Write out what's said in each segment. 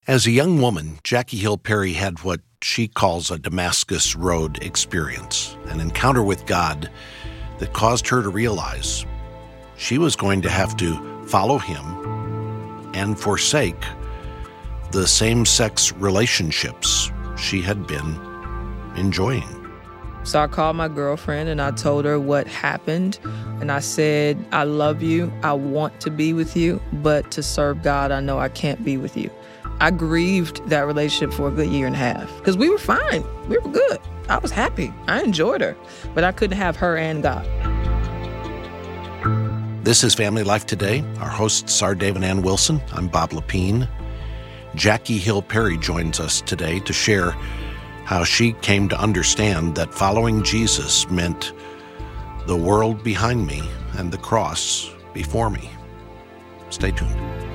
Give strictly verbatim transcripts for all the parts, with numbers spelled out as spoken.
As a young woman, Jackie Hill Perry had what she calls a Damascus Road experience, an encounter with God that caused her to realize she was going to have to follow him and forsake the same-sex relationships she had been enjoying. So I called my girlfriend and I told her what happened. And I said, I love you. I want to be with you. But to serve God, I know I can't be with you. I grieved that relationship for a good year and a half because we were fine. We were good. I was happy. I enjoyed her. But I couldn't have her and God. This is Family Life Today. Our hosts are Dave and Ann Wilson. I'm Bob Lepine. Jackie Hill Perry joins us today to share how she came to understand that following Jesus meant the world behind me and the cross before me. Stay tuned.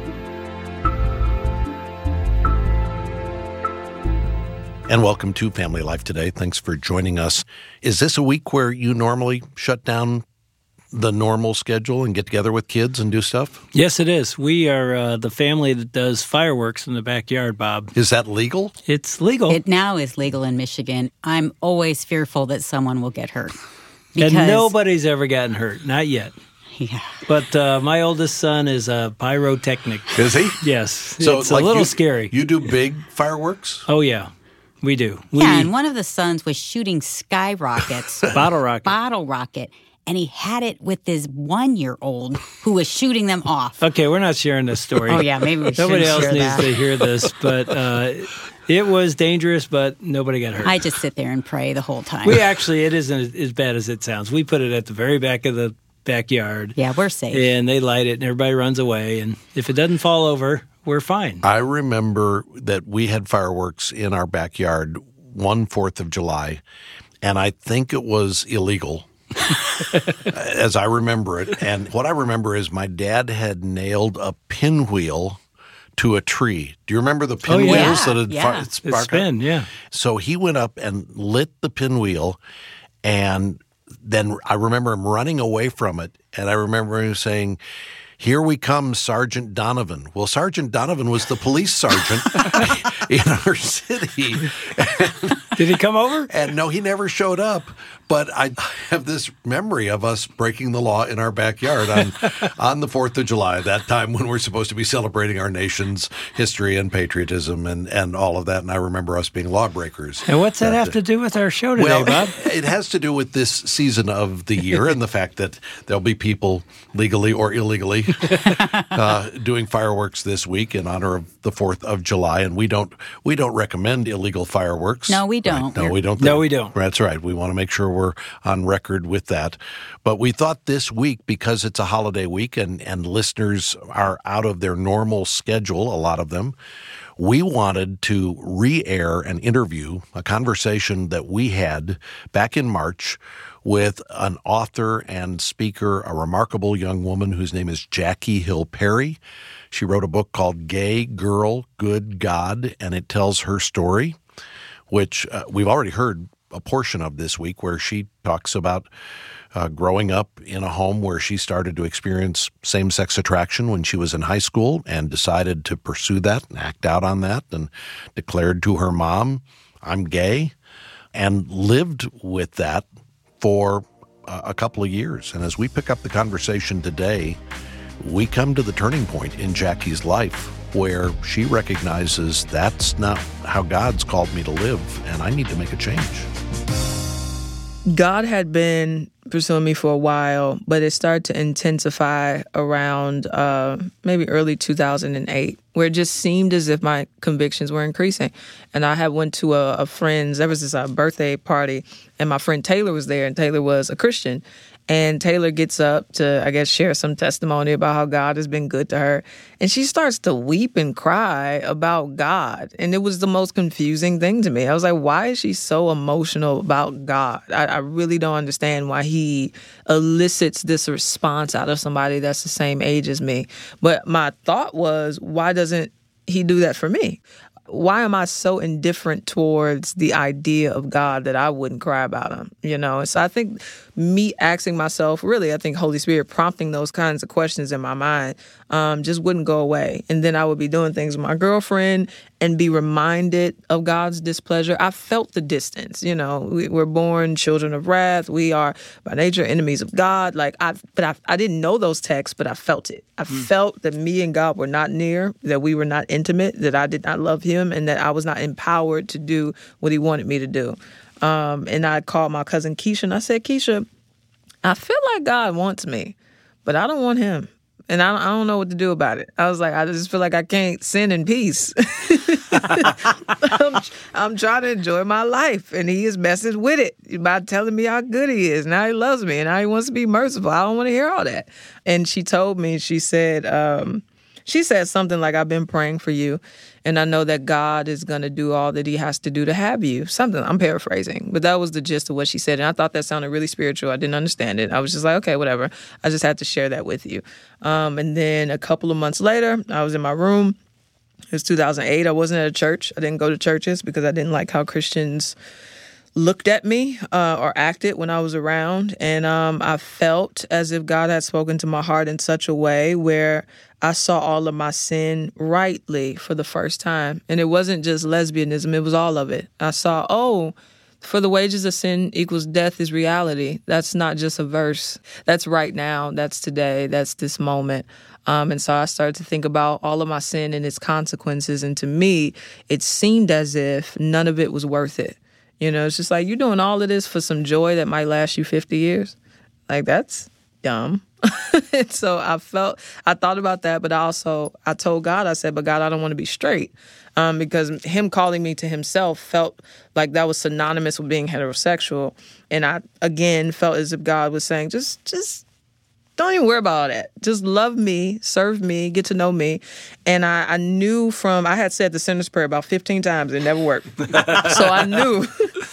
And welcome to Family Life Today. Thanks for joining us. Is this a week where you normally shut down the normal schedule and get together with kids and do stuff? Yes, it is. We are uh, the family that does fireworks in the backyard, Bob. Is that legal? It's legal. It now is legal in Michigan. I'm always fearful that someone will get hurt. Because, and nobody's ever gotten hurt. Not yet. Yeah. But uh, my oldest son is a pyrotechnic. Is he? Yes. So it's like a little you, scary. You do big fireworks? Oh, yeah. We do. We, yeah, and one of the sons was shooting skyrockets. Bottle rocket. Bottle rocket. And he had it with his one-year-old who was shooting them off. Okay, we're not sharing this story. Oh, yeah, maybe we should Nobody else share needs that. to hear this, but uh, it was dangerous, but nobody got hurt. I just sit there and pray the whole time. We actually, it isn't as bad as it sounds. We put it at the very back of the backyard. Yeah, we're safe. And they light it, and everybody runs away. And if it doesn't fall over, we're fine. I remember that we had fireworks in our backyard one fourth of July, and I think it was illegal. As I remember it. And what I remember is my dad had nailed a pinwheel to a tree. Do you remember the pinwheels oh, yeah. that had yeah. fi- spark spin, up? yeah. So he went up and lit the pinwheel, and then I remember him running away from it, and I remember him saying, "Here we come, Sergeant Donovan." Well, Sergeant Donovan was the police sergeant in our city. Did he come over? And no, he never showed up. But I have this memory of us breaking the law in our backyard on, on the fourth of July, that time when we're supposed to be celebrating our nation's history and patriotism and, and all of that. And I remember us being lawbreakers. And what's that, that have to do with our show today, well, Bob? It has to do with this season of the year and the fact that there'll be people legally or illegally uh, doing fireworks this week in honor of the fourth of July. And we don't we don't recommend illegal fireworks. No, we don't. Right? No, we don't. No, we don't. That's right. We want to make sure we're on record with that. But we thought this week, because it's a holiday week and, and listeners are out of their normal schedule, a lot of them, we wanted to re-air an interview, a conversation that we had back in March with an author and speaker, a remarkable young woman whose name is Jackie Hill Perry. She wrote a book called Gay Girl, Good God, and it tells her story, which uh, we've already heard a portion of this week, where she talks about uh, growing up in a home where she started to experience same-sex attraction when she was in high school and decided to pursue that and act out on that and declared to her mom, "I'm gay," and lived with that for uh, a couple of years. And as we pick up the conversation today, we come to the turning point in Jackie's life where she recognizes that's not how God's called me to live, and I need to make a change. God had been pursuing me for a while, but it started to intensify around uh, maybe early two thousand eight, where it just seemed as if my convictions were increasing. And I had went to a, a friend's, there was this uh, birthday party, and my friend Taylor was there, and Taylor was a Christian. And Taylor gets up to, I guess, share some testimony about how God has been good to her. And she starts to weep and cry about God. And it was the most confusing thing to me. I was like, why is she so emotional about God? I, I really don't understand why he elicits this response out of somebody that's the same age as me. But my thought was, why doesn't he do that for me? Why am I so indifferent towards the idea of God that I wouldn't cry about him? You know, so I think me asking myself, really, I think Holy Spirit prompting those kinds of questions in my mind um, just wouldn't go away. And then I would be doing things with my girlfriend and be reminded of God's displeasure. I felt the distance. You know, we, we're born children of wrath. We are by nature enemies of God. Like I, but I, I didn't know those texts, but I felt it. I mm. felt that me and God were not near, that we were not intimate, that I did not love Him, and that I was not empowered to do what He wanted me to do. Um, and I called my cousin Keisha and I said, Keisha, I feel like God wants me, but I don't want Him. And I, I don't know what to do about it. I was like, I just feel like I can't sin in peace. I'm, I'm trying to enjoy my life, and He is messing with it by telling me how good He is. Now He loves me, and now He wants to be merciful. I don't want to hear all that. And she told me, she said, um, she said something like, I've been praying for you, and I know that God is going to do all that He has to do to have you. Something, I'm paraphrasing, but that was the gist of what she said. And I thought that sounded really spiritual. I didn't understand it. I was just like, okay, whatever. I just had to share that with you. Um, and then a couple of months later, I was in my room. It was two thousand eight. I wasn't at a church. I didn't go to churches because I didn't like how Christians looked at me uh, or acted when I was around. And um, I felt as if God had spoken to my heart in such a way where I saw all of my sin rightly for the first time. And it wasn't just lesbianism. It was all of it. I saw, oh, for the wages of sin equals death is reality. That's not just a verse. That's right now. That's today. That's this moment. Um, and so I started to think about all of my sin and its consequences. And to me, it seemed as if none of it was worth it. You know, it's just like you're doing all of this for some joy that might last you fifty years. Like, that's dumb. And so I felt, I thought about that, but I also, I told God, I said, but God, I don't want to be straight. Um, because Him calling me to Himself felt like that was synonymous with being heterosexual. And I, again, felt as if God was saying, just, just don't even worry about all that. Just love me, serve me, get to know me. And I, I knew from, I had said the sinner's prayer about fifteen times. It never worked. So I knew,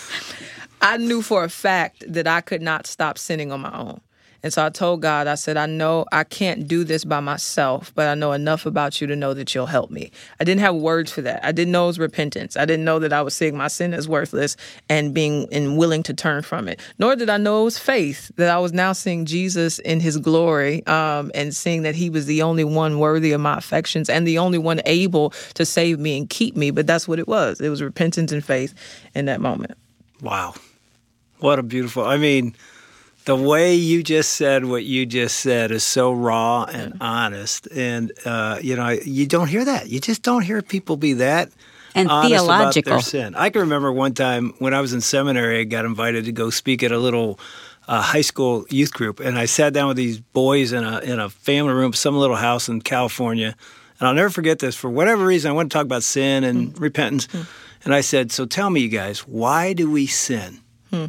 I knew for a fact that I could not stop sinning on my own. And so I told God, I said, I know I can't do this by myself, but I know enough about you to know that you'll help me. I didn't have words for that. I didn't know it was repentance. I didn't know that I was seeing my sin as worthless and being and willing to turn from it. Nor did I know it was faith, that I was now seeing Jesus in His glory um, and seeing that He was the only one worthy of my affections and the only one able to save me and keep me. But that's what it was. It was repentance and faith in that moment. Wow. What a beautiful, I mean, the way you just said what you just said is so raw and honest. And, uh, you know, you don't hear that. You just don't hear people be that and honest theological about their sin. I can remember one time when I was in seminary, I got invited to go speak at a little uh, high school youth group. And I sat down with these boys in a in a family room, some little house in California. And I'll never forget this. For whatever reason, I want to talk about sin and mm. repentance. Mm. And I said, so tell me, you guys, why do we sin? Mm.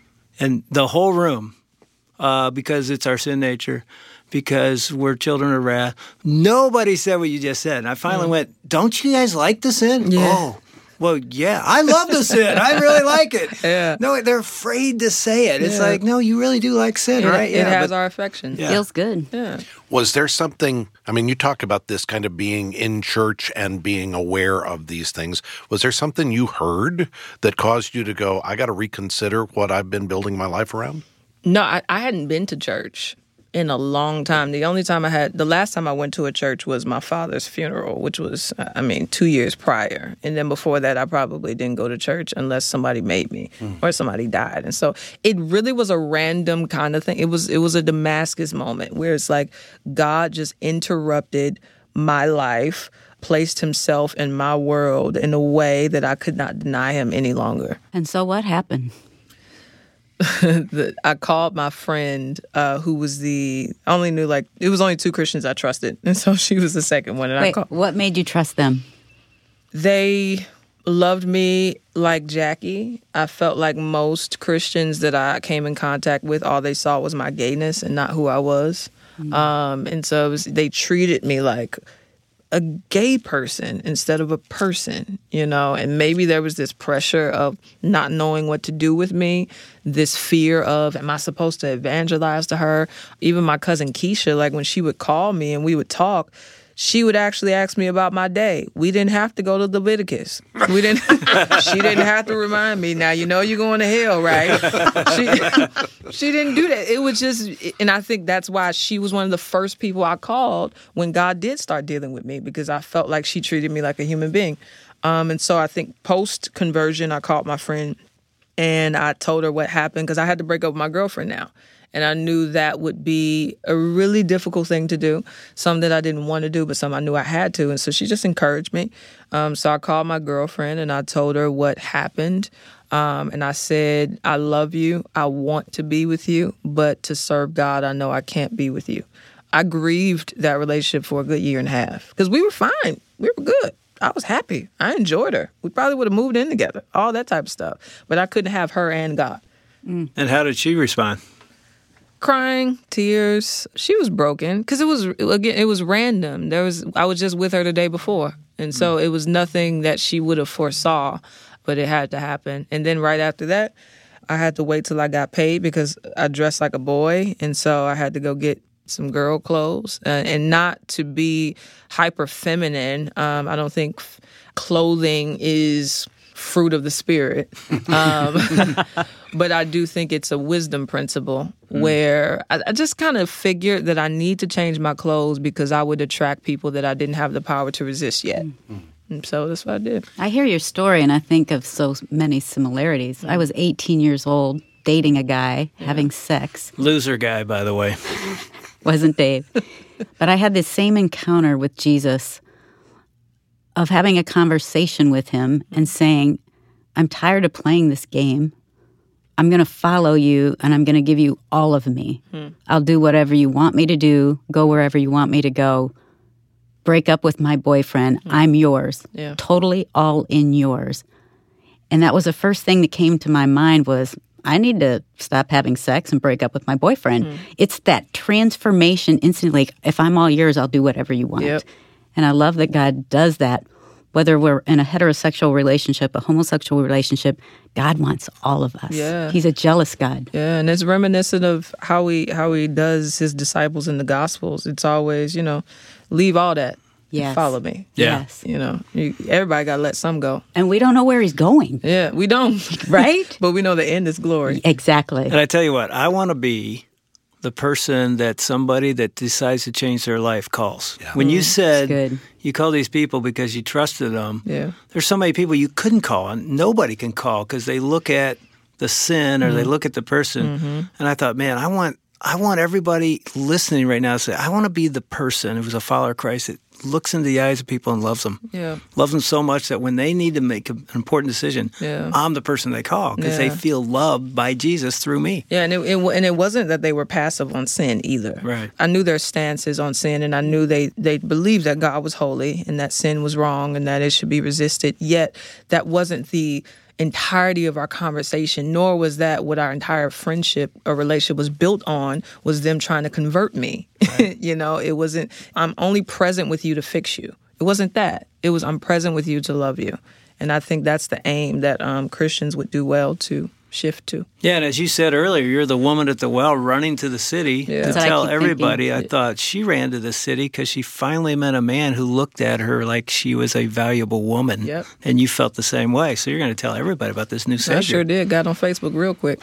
And the whole room, uh, because it's our sin nature, because we're children of wrath. Nobody said what you just said. And I finally mm. went, don't you guys like the sin? Yeah. Oh, well, yeah, I love the sin. I really like it. Yeah. No, they're afraid to say it. It's yeah. like, no, you really do like sin, it, right? It yeah, has but, our affection. Yeah. Feels good. Yeah. Was there something, I mean, you talk about this kind of being in church and being aware of these things. Was there something you heard that caused you to go, I got to reconsider what I've been building my life around? No, I, I hadn't been to church in a long time. The only time I had, the last time I went to a church was my father's funeral, which was, I mean, two years prior. And then before that, I probably didn't go to church unless somebody made me mm. or somebody died. And so it really was a random kind of thing. It was, it was a Damascus moment where it's like God just interrupted my life, placed Himself in my world in a way that I could not deny Him any longer. And so what happened? the, I called my friend uh, who was the, I only knew like, it was only two Christians I trusted. And so she was the second one. And Wait, I called, what made you trust them? They loved me like Jackie. I felt like most Christians that I came in contact with, all they saw was my gayness and not who I was. Mm-hmm. Um, and so it was, they treated me like a gay person instead of a person, you know, and maybe there was this pressure of not knowing what to do with me, this fear of, am I supposed to evangelize to her? Even my cousin Keisha, like when she would call me and we would talk, she would actually ask me about my day. We didn't have to go to Leviticus. We didn't. She didn't have to remind me. Now you know you're going to hell, right? She, she didn't do that. It was just, and I think that's why she was one of the first people I called when God did start dealing with me, because I felt like she treated me like a human being. Um, and so I think post conversion, I called my friend and I told her what happened, because I had to break up with my girlfriend now. And I knew that would be a really difficult thing to do, something that I didn't want to do, but something I knew I had to. And so she just encouraged me. Um, so I called my girlfriend and I told her what happened. Um, and I said, I love you. I want to be with you. But to serve God, I know I can't be with you. I grieved that relationship for a good year and a half because we were fine. We were good. I was happy. I enjoyed her. We probably would have moved in together, all that type of stuff. But I couldn't have her and God. Mm. And how did she respond? Crying, tears. She was broken because it was, again, it was random. There was, I was just with her the day before. And so it was nothing that she would have foresaw, but it had to happen. And then right after that, I had to wait till I got paid because I dressed like a boy. And so I had to go get some girl clothes, uh, and not to be hyper feminine. Um, I don't think f- clothing is fruit of the spirit. Um, but I do think it's a wisdom principle mm. where I, I just kind of figured that I need to change my clothes because I would attract people that I didn't have the power to resist yet. Mm. And so that's what I did. I hear your story and I think of so many similarities. Mm. I was eighteen years old, dating a guy, yeah. having sex. Loser guy, by the way. Wasn't Dave. But I had this same encounter with Jesus of having a conversation with him and saying, I'm tired of playing this game. I'm going to follow you and I'm going to give you all of me. Hmm. I'll do whatever you want me to do, go wherever you want me to go, break up with my boyfriend. Hmm. I'm yours. Yeah. Totally all in yours. And that was the first thing that came to my mind was, I need to stop having sex and break up with my boyfriend. Mm. It's that transformation instantly. Like, if I'm all yours, I'll do whatever you want. Yep. And I love that God does that. Whether we're in a heterosexual relationship, a homosexual relationship, God wants all of us. Yeah. He's a jealous God. Yeah, and it's reminiscent of how he how he does his disciples in the Gospels. It's always, you know, leave all that. Yes. Follow me. Yeah. Yes. You know, you, everybody got to let some go. And we don't know where he's going. Yeah, we don't. Right? But we know the end is glory. Exactly. And I tell you what, I want to be the person that somebody that decides to change their life calls. Yeah. When you said you call these people because you trusted them, yeah. there's so many people you couldn't call, and nobody can call because they look at the sin or mm-hmm. they look at the person. Mm-hmm. And I thought, man, I want I want everybody listening right now to say, I want to be the person who's a follower of Christ that looks into the eyes of people and loves them. Yeah. Loves them so much that when they need to make an important decision, yeah. I'm the person they call because yeah. they feel loved by Jesus through me. Yeah, and it, it and it wasn't that they were passive on sin either. Right. I knew their stances on sin, and I knew they, they believed that God was holy and that sin was wrong and that it should be resisted, yet that wasn't the entirety of our conversation, nor was that what our entire friendship or relationship was built on, was them trying to convert me. Right. You know, it wasn't, I'm only present with you to fix you. It wasn't that. It was, I'm present with you to love you. And I think that's the aim that um, Christians would do well to shift to. Yeah, and as you said earlier, you're the woman at the well running to the city yeah. to tell everybody. Thinking. I thought she ran to the city because she finally met a man who looked at her like she was a valuable woman. Yep. And you felt the same way. So you're going to tell everybody about this new Savior. I sure did. Got on Facebook real quick.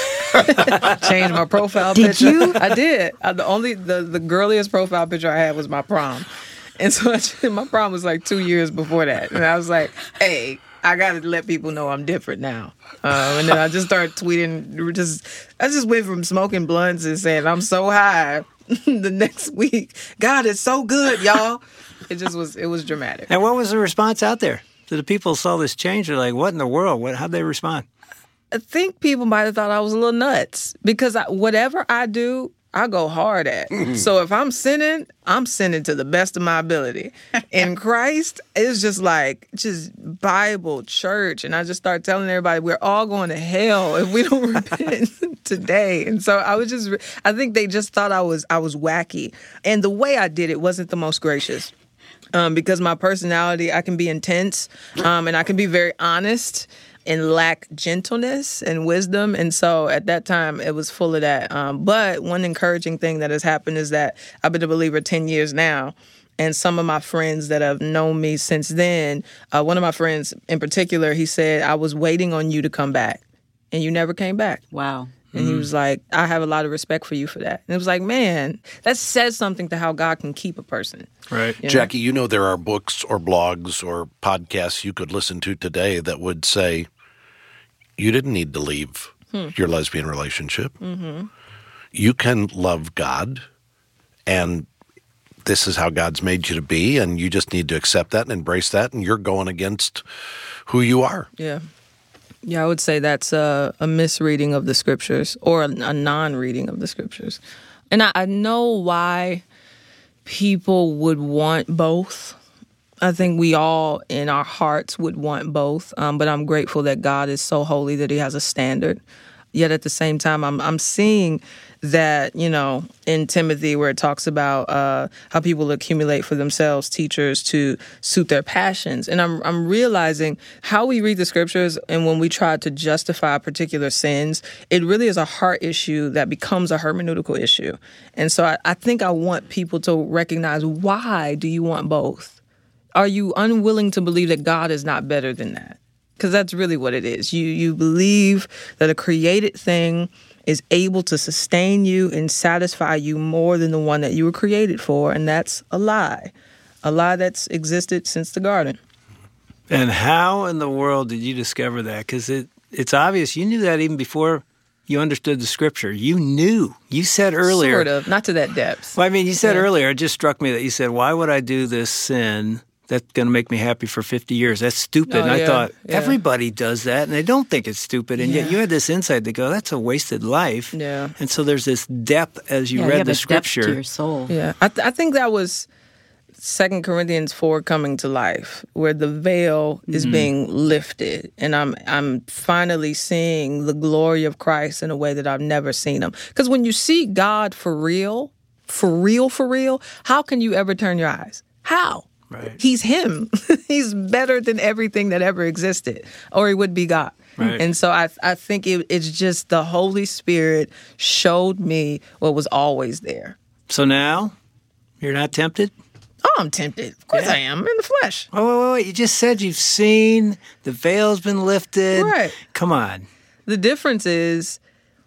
Changed my profile did picture. Did you? I did. I, the only the, the girliest profile picture I had was my prom. And so I, my prom was like two years before that. And I was like, hey, I got to let people know I'm different now. Um, and then I just started tweeting. Just I just went from smoking blunts and saying, I'm so high the next week. God, it's so good, y'all. It just was, it was dramatic. And what was the response out there? Did the people saw this change? They're like, what in the world? What, how'd they respond? I think people might have thought I was a little nuts because I, whatever I do, I go hard at. Mm-hmm. So if I'm sinning, I'm sinning to the best of my ability. In Christ, it's just like, just Bible, church. And I just start telling everybody, we're all going to hell if we don't repent today. And so I was just, I think they just thought I was, I was wacky. And the way I did it wasn't the most gracious. Um, because my personality, I can be intense um, and I can be very honest and lack gentleness and wisdom. And so at that time, it was full of that. Um, but one encouraging thing that has happened is that I've been a believer ten years now. And some of my friends that have known me since then, uh, one of my friends in particular, he said, I was waiting on you to come back, and you never came back. Wow. And mm. he was like, I have a lot of respect for you for that. And it was like, man, that says something to how God can keep a person. Right. You know? Jackie, you know there are books or blogs or podcasts you could listen to today that would say you didn't need to leave hmm. your lesbian relationship. Mm-hmm. You can love God, and this is how God's made you to be, and you just need to accept that and embrace that, and you're going against who you are. Yeah. Yeah, I would say that's a, a misreading of the scriptures, or a, a non-reading of the scriptures. And I, I know why people would want both. I think we all in our hearts would want both, um, but I'm grateful that God is so holy that he has a standard. Yet at the same time, I'm I'm seeing that, you know, in Timothy where it talks about uh, how people accumulate for themselves teachers to suit their passions. And I'm I'm realizing how we read the scriptures, and when we try to justify particular sins, it really is a heart issue that becomes a hermeneutical issue. And so I, I think I want people to recognize, why do you want both? Are you unwilling to believe that God is not better than that? Because that's really what it is. You you believe that a created thing is able to sustain you and satisfy you more than the one that you were created for, and that's a lie. A lie that's existed since the garden. And how in the world did you discover that? Because it, it's obvious you knew that even before you understood the scripture. You knew. You said earlier. Sort of, not to that depth. Well, I mean, you said yeah. earlier, it just struck me that you said, why would I do this sin that's going to make me happy for fifty years? That's stupid. Oh, and I yeah, thought, yeah. everybody does that, and they don't think it's stupid. And Yeah. yet you had this insight to go, that's a wasted life. Yeah. And so there's this depth as you Yeah, read you have the a scripture. depth to your soul. Yeah, I, th- I think that was Second Corinthians four coming to life, where the veil is mm-hmm. being lifted, and I'm I'm finally seeing the glory of Christ in a way that I've never seen him. Because when you see God for real, for real, for real, how can you ever turn your eyes? How? Right. He's him. He's better than everything that ever existed, or he would be God. Right. And so I I think it, it's just the Holy Spirit showed me what was always there. So now, you're not tempted? Oh, I'm tempted. Of course Yeah. I am. I'm in the flesh. Wait, wait, wait, wait. You just said you've seen, the veil's been lifted. Right. Come on. The difference is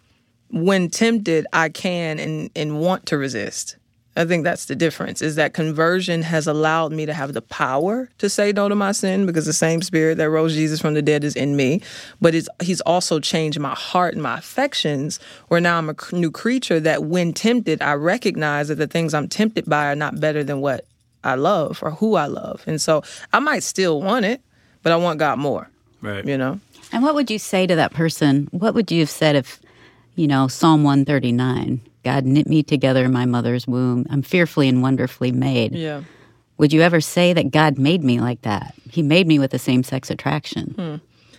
when tempted, I can and, and want to resist. I think that's the difference, is that conversion has allowed me to have the power to say no to my sin, because the same spirit that rose Jesus from the dead is in me. But it's, he's also changed my heart and my affections, where now I'm a new creature that when tempted, I recognize that the things I'm tempted by are not better than what I love or who I love. And so I might still want it, but I want God more. Right. You know? And what would you say to that person? What would you have said if, you know, Psalm one thirty-nine, God knit me together in my mother's womb. I'm fearfully and wonderfully made. Yeah. Would you ever say that God made me like that? He made me with the same-sex attraction. Hmm.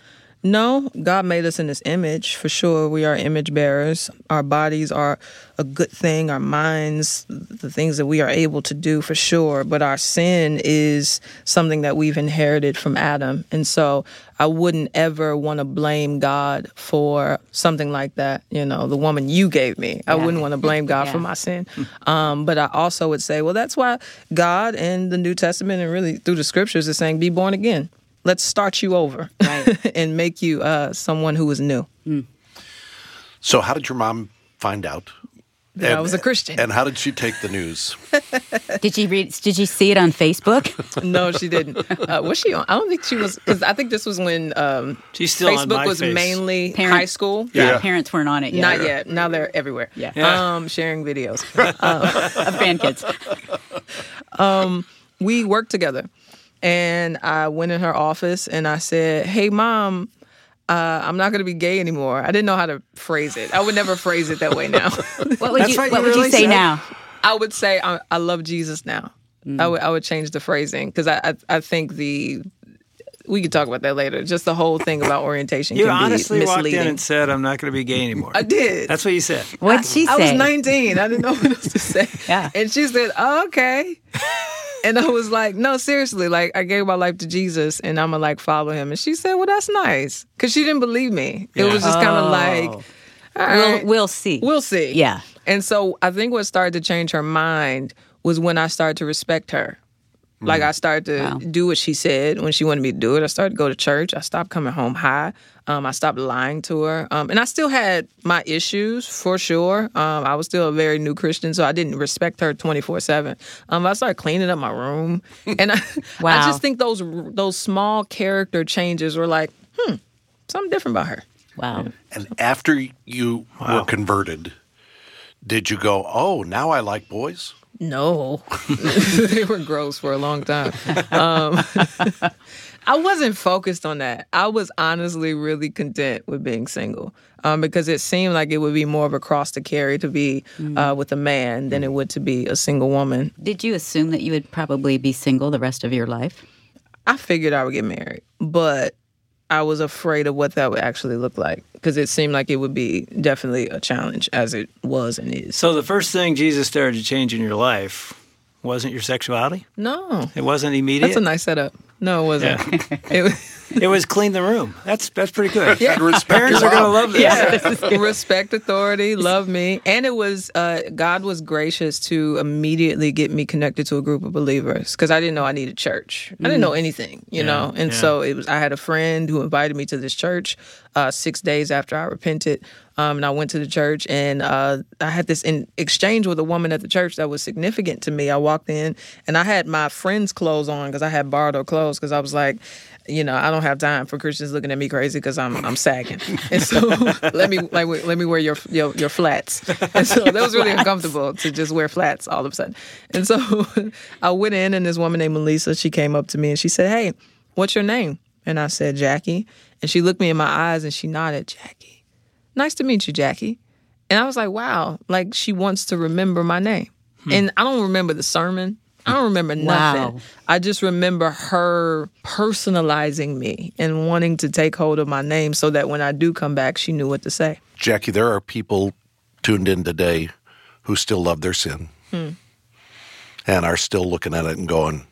No, God made us in his image, for sure. We are image bearers. Our bodies are a good thing, our minds, the things that we are able to do, for sure. But our sin is something that we've inherited from Adam. And so I wouldn't ever want to blame God for something like that. You know, the woman you gave me, I Yeah. wouldn't want to blame God Yeah. for my sin. Um, but I also would say, well, that's why God in the New Testament and really through the scriptures is saying, be born again. Let's start you over, Right. and make you uh, someone who is new. Mm. So how did your mom find out? That I was a Christian. And how did she take the news? Did you read? Did you see it on Facebook? No, she didn't. Uh, was she on? I don't think she was, because I think this was when um, She's still on Facebook was MySpace. mainly Parent- high school. Yeah, Yeah. parents weren't on it yet. Not yet. Now they're everywhere. Yeah. Yeah. Um, sharing videos. Of grandkids. We worked together, and I went in her office and I said, "Hey, Mom, uh, I'm not going to be gay anymore." I didn't know how to phrase it. I would never phrase it that way now. What would That's you? what you What would really you say said? now? I would say I, I love Jesus now. I would I would change the phrasing, because I, I I think the we could talk about that later. Just the whole thing about orientation You can be honestly walked misleading. in and said, I'm not going to be gay anymore. I did. That's what you said. What'd she say? I was nineteen. I didn't know what else to say. Yeah. And she said, oh, okay. And I was like, no, seriously, like, I gave my life to Jesus and I'm going to, like, follow him. And she said, well, that's nice. Because she didn't believe me. It Yeah. was just kind of Oh. like, all We'll right, we'll see. we'll see. Yeah. And so I think what started to change her mind was when I started to respect her. Like, I started to wow. do what she said when she wanted me to do it. I started to go to church. I stopped coming home high. Um, I stopped lying to her. Um, and I still had my issues, for sure. Um, I was still a very new Christian, so I didn't respect her twenty-four seven. Um, I started cleaning up my room. And I, wow. I just think those those small character changes were like, hmm, something different about her. Wow. Yeah. And after you wow. were converted, did you go, oh, now I like boys? No, they were gross for a long time. Um, I wasn't focused on that. I was honestly really content with being single um, because it seemed like it would be more of a cross to carry to be mm. uh, with a man than it would to be a single woman. Did you assume that you would probably be single the rest of your life? I figured I would get married, but I was afraid of what that would actually look like because it seemed like it would be definitely a challenge as it was and is. So the first thing Jesus started to change in your life wasn't your sexuality? No. It wasn't immediate? That's a nice setup. No, it wasn't. Yeah. it was... It was clean the room. That's that's pretty good. Yeah. Parents are going to love this. Yeah. Respect authority, love me. And it was, uh, God was gracious to immediately get me connected to a group of believers because I didn't know I needed church. I didn't know anything, you yeah. know? And yeah. so it was. I had a friend who invited me to this church uh, six days after I repented. Um, and I went to the church, and uh, I had this in exchange with a woman at the church that was significant to me. I walked in, and I had my friend's clothes on because I had borrowed her clothes because I was like, you know, I don't have time for Christians looking at me crazy because I'm I'm sagging, and so let me like let me wear your your, your flats. And so that was really uncomfortable to just wear flats all of a sudden. And so I went in, and this woman named Melissa, she came up to me and she said, "Hey, what's your name?" And I said, "Jackie." And she looked me in my eyes and she nodded, "Jackie. Nice to meet you, Jackie." And I was like, wow, like she wants to remember my name. Hmm. And I don't remember the sermon. I don't remember nothing. Wow. I just remember her personalizing me and wanting to take hold of my name so that when I do come back, she knew what to say. Jackie, there are people tuned in today who still love their sin hmm. and are still looking at it and going,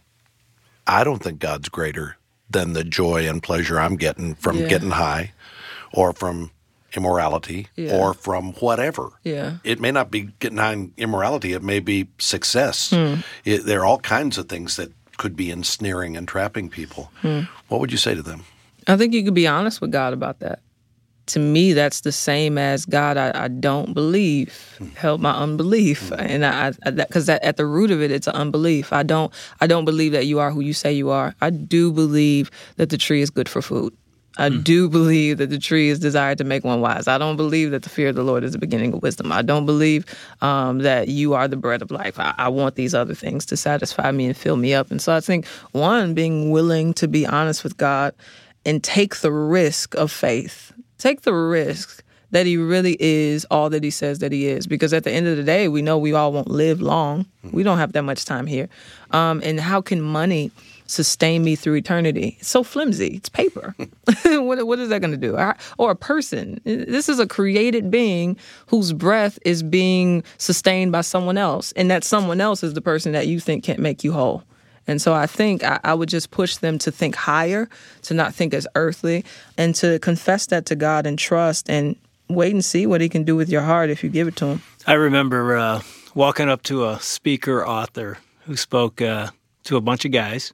I don't think God's greater than the joy and pleasure I'm getting from yeah. getting high or from immorality yeah. or from whatever. Yeah. It may not be getting high in immorality. It may be success. Hmm. It, there are all kinds of things that could be ensnaring and trapping people. Hmm. What would you say to them? I think you could be honest with God about that. To me, that's the same as, God, I, I don't believe. Hmm. Help my unbelief. Hmm. And I, because at the root of it, it's an unbelief. I don't, I don't believe that you are who you say you are. I do believe that the tree is good for food. I mm. do believe that the tree is desired to make one wise. I don't believe that the fear of the Lord is the beginning of wisdom. I don't believe um, that you are the bread of life. I, I want these other things to satisfy me and fill me up. And so I think, one, being willing to be honest with God and take the risk of faith. Take the risk that he really is all that he says that he is. Because at the end of the day, we know we all won't live long. We don't have that much time here. Um, and how can money sustain me through eternity? It's so flimsy. It's paper. what, what is that going to do? Or a person. This is a created being whose breath is being sustained by someone else. And that someone else is the person that you think can't make you whole. And so I think I, I would just push them to think higher, to not think as earthly, and to confess that to God and trust and wait and see what he can do with your heart if you give it to him. I remember uh, walking up to a speaker author who spoke uh, to a bunch of guys.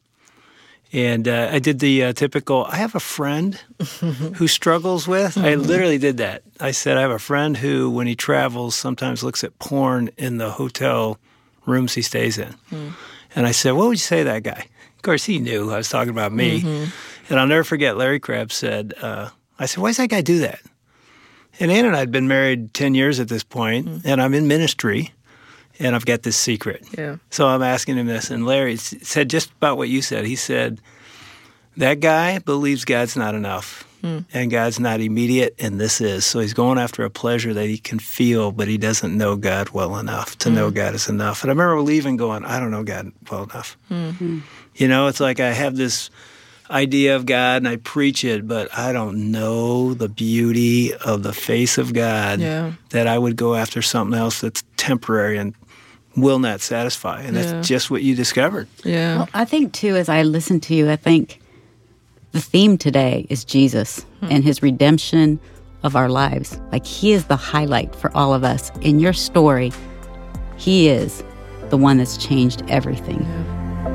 And uh, I did the uh, typical, I have a friend who struggles with, I literally did that. I said, I have a friend who, when he travels, sometimes looks at porn in the hotel rooms he stays in. Mm. And I said, what would you say to that guy? Of course, he knew I was talking about me. Mm-hmm. And I'll never forget, Larry Crabb said, uh, I said, why does that guy do that? And Ann and I had been married ten years at this point, mm. and I'm in ministry. And I've got this secret. Yeah. So I'm asking him this, and Larry said just about what you said. He said, that guy believes God's not enough, hmm. and God's not immediate, and this is. So he's going after a pleasure that he can feel, but he doesn't know God well enough to hmm. know God is enough. And I remember leaving going, I don't know God well enough. Mm-hmm. You know, it's like I have this idea of God, and I preach it, but I don't know the beauty of the face of God yeah. that I would go after something else that's temporary and will not satisfy. And that's yeah. just what you discovered. Yeah. Well, I think, too, as I listen to you, I think the theme today is Jesus hmm. and his redemption of our lives. Like, he is the highlight for all of us. In your story, he is the one that's changed everything. Yeah.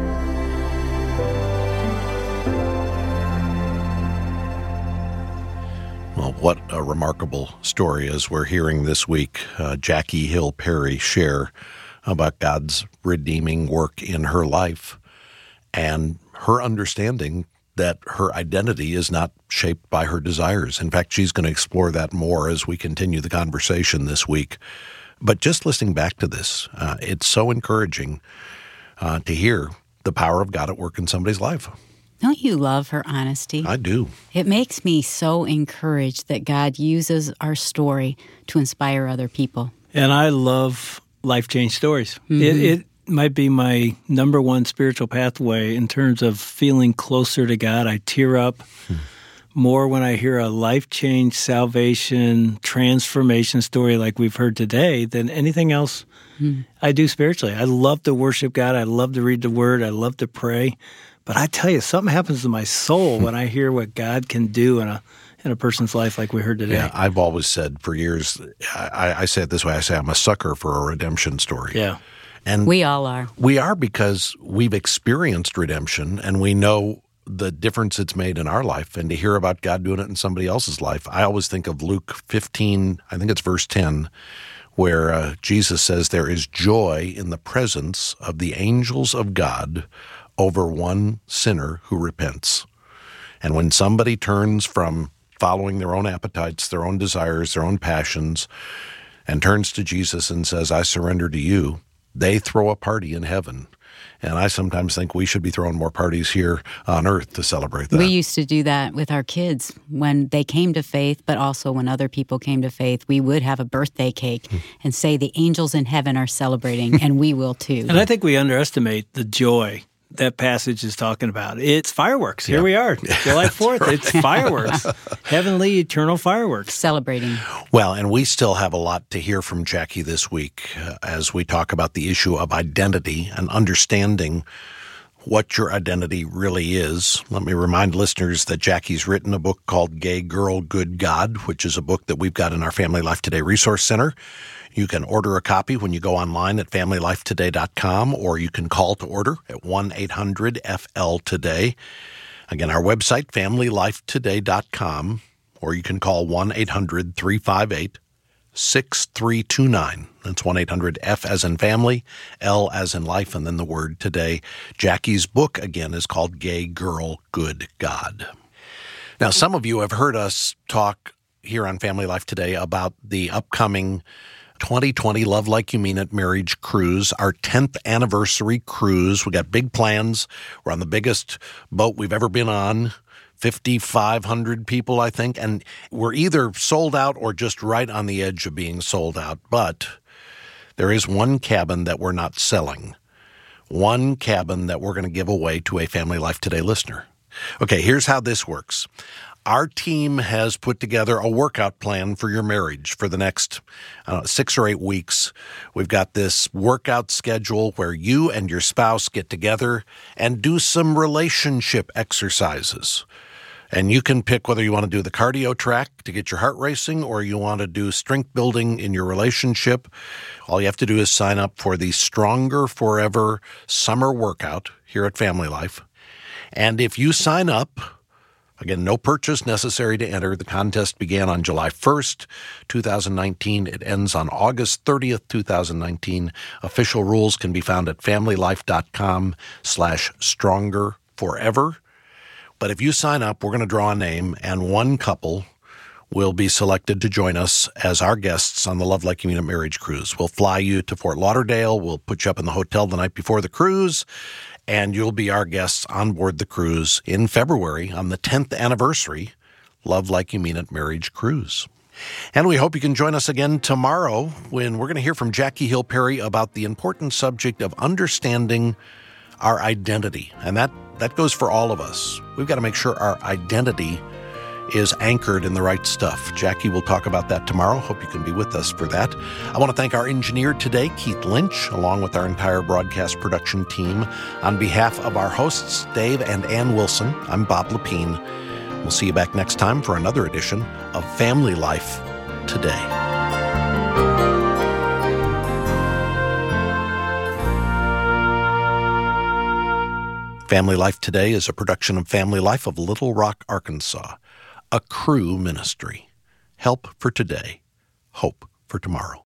Well, what a remarkable story as we're hearing this week uh, Jackie Hill Perry share about God's redeeming work in her life and her understanding that her identity is not shaped by her desires. In fact, she's going to explore that more as we continue the conversation this week. But just listening back to this, uh, it's so encouraging uh, to hear the power of God at work in somebody's life. Don't you love her honesty? I do. It makes me so encouraged that God uses our story to inspire other people. And I love life-change stories. Mm-hmm. It, it might be my number one spiritual pathway in terms of feeling closer to God. I tear up hmm. more when I hear a life-change, salvation, transformation story like we've heard today than anything else hmm. I do spiritually. I love to worship God. I love to read the Word. I love to pray. But I tell you, something happens to my soul when I hear what God can do in a in a person's life like we heard today. Yeah, I've always said for years, I, I say it this way, I say I'm a sucker for a redemption story. Yeah. And we all are. We are because we've experienced redemption and we know the difference it's made in our life. And to hear about God doing it in somebody else's life, I always think of Luke fifteen, I think it's verse ten, where uh, Jesus says there is joy in the presence of the angels of God over one sinner who repents. And when somebody turns from following their own appetites, their own desires, their own passions, and turns to Jesus and says, I surrender to you, they throw a party in heaven. And I sometimes think we should be throwing more parties here on earth to celebrate that. We used to do that with our kids when they came to faith, but also when other people came to faith. We would have a birthday cake and say the angels in heaven are celebrating, and we will too. And I think we underestimate the joy that passage is talking about. It's fireworks. Here yeah. we are, July fourth. Right. It's fireworks. Heavenly, eternal fireworks. Celebrating. Well, and we still have a lot to hear from Jackie this week uh, as we talk about the issue of identity and understanding what your identity really is. Let me remind listeners that Jackie's written a book called Gay Girl, Good God, which is a book that we've got in our Family Life Today Resource Center. You can order a copy when you go online at family life today dot com, or you can call to order at one eight hundred F L today. Again, our website, family life today dot com, or you can call one eight hundred three five eight six three two nine. That's one eight hundred F as in family, L as in life, and then the word today. Jackie's book, again, is called Gay Girl, Good God. Now, some of you have heard us talk here on Family Life Today about the upcoming twenty twenty Love Like You Mean It Marriage Cruise, our tenth anniversary cruise. We got big plans. We're on the biggest boat we've ever been on, fifty-five hundred people, I think, and we're either sold out or just right on the edge of being sold out. But there is one cabin that we're not selling, one cabin that we're going to give away to a Family Life Today listener. Okay, here's how this works. Our team has put together a workout plan for your marriage for the next I don't know, six or eight weeks. We've got this workout schedule where you and your spouse get together and do some relationship exercises. And you can pick whether you want to do the cardio track to get your heart racing or you want to do strength building in your relationship. All you have to do is sign up for the Stronger Forever Summer Workout here at Family Life. And if you sign up, again, no purchase necessary to enter. The contest began on July first, twenty nineteen. It ends on August thirtieth, twenty nineteen. Official rules can be found at family life dot com slash stronger forever. But if you sign up, we're going to draw a name, and one couple will be selected to join us as our guests on the Love Like You Mean It Marriage Cruise. We'll fly you to Fort Lauderdale. We'll put you up in the hotel the night before the cruise, and you'll be our guests on board the cruise in February on the tenth anniversary Love Like You Mean It Marriage Cruise. And we hope you can join us again tomorrow when we're going to hear from Jackie Hill Perry about the important subject of understanding our identity. And that, that goes for all of us. We've got to make sure our identity is anchored in the right stuff. Jackie will talk about that tomorrow. Hope you can be with us for that. I want to thank our engineer today, Keith Lynch, along with our entire broadcast production team. On behalf of our hosts, Dave and Ann Wilson, I'm Bob Lepine. We'll see you back next time for another edition of Family Life Today. Family Life Today is a production of Family Life of Little Rock, Arkansas, a Cru ministry. Help for today, hope for tomorrow.